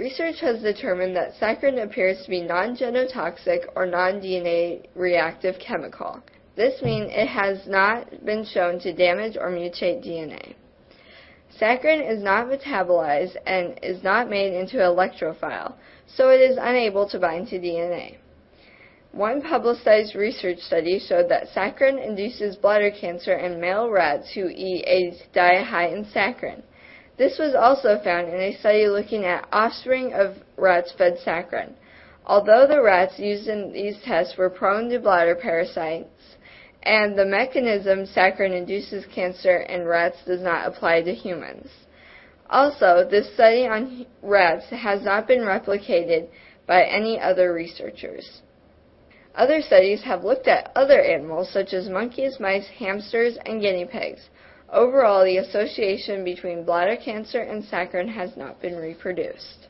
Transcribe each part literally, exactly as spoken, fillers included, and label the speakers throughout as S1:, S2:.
S1: Research has determined that saccharin appears to be non-genotoxic or non-D N A reactive chemical. This means it has not been shown to damage or mutate D N A. Saccharin is not metabolized and is not made into an electrophile, so it is unable to bind to D N A. One publicized research study showed that saccharin induces bladder cancer in male rats who eat a diet high in saccharin. This was also found in a study looking at offspring of rats fed saccharin. Although the rats used in these tests were prone to bladder parasites, and the mechanism saccharin induces cancer in rats does not apply to humans. Also, this study on rats has not been replicated by any other researchers. Other studies have looked at other animals such as monkeys, mice, hamsters, and guinea pigs. Overall, the association between bladder cancer and saccharin has not been reproduced.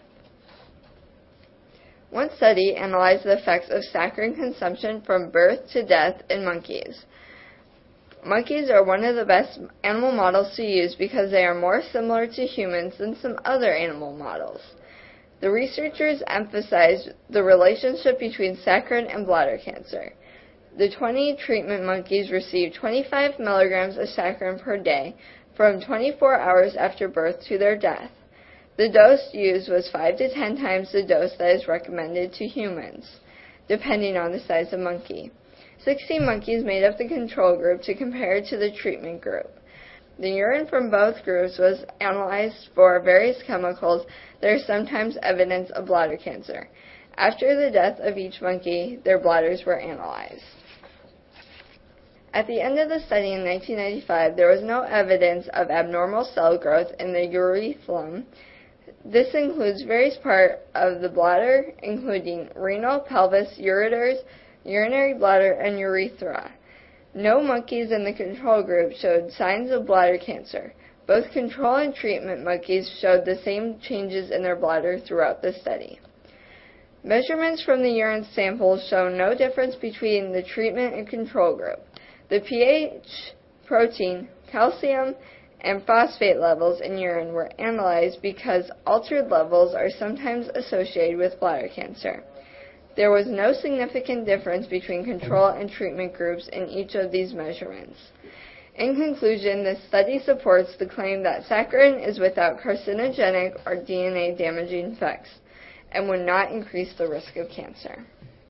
S1: One study analyzed the effects of saccharin consumption from birth to death in monkeys. Monkeys are one of the best animal models to use because they are more similar to humans than some other animal models. The researchers emphasized the relationship between saccharin and bladder cancer. The twenty treatment monkeys received twenty-five milligrams of saccharin per day from twenty-four hours after birth to their death. The dose used was five to ten times the dose that is recommended to humans, depending on the size of monkey. sixteen monkeys made up the control group to compare to the treatment group. The urine from both groups was analyzed for various chemicals that are sometimes evidence of bladder cancer. After the death of each monkey, their bladders were analyzed. At the end of the study in nineteen ninety-five, there was no evidence of abnormal cell growth in the urethrum. This includes various parts of the bladder, including renal, pelvis, ureters, urinary bladder, and urethra. No monkeys in the control group showed signs of bladder cancer. Both control and treatment monkeys showed the same changes in their bladder throughout the study. Measurements from the urine samples show no difference between the treatment and control group. The pH, protein, calcium, and phosphate levels in urine were analyzed because altered levels are sometimes associated with bladder cancer. There was no significant difference between control and treatment groups in each of these measurements. In conclusion, this study supports the claim that saccharin is without carcinogenic or D N A damaging effects and would not increase the risk of cancer.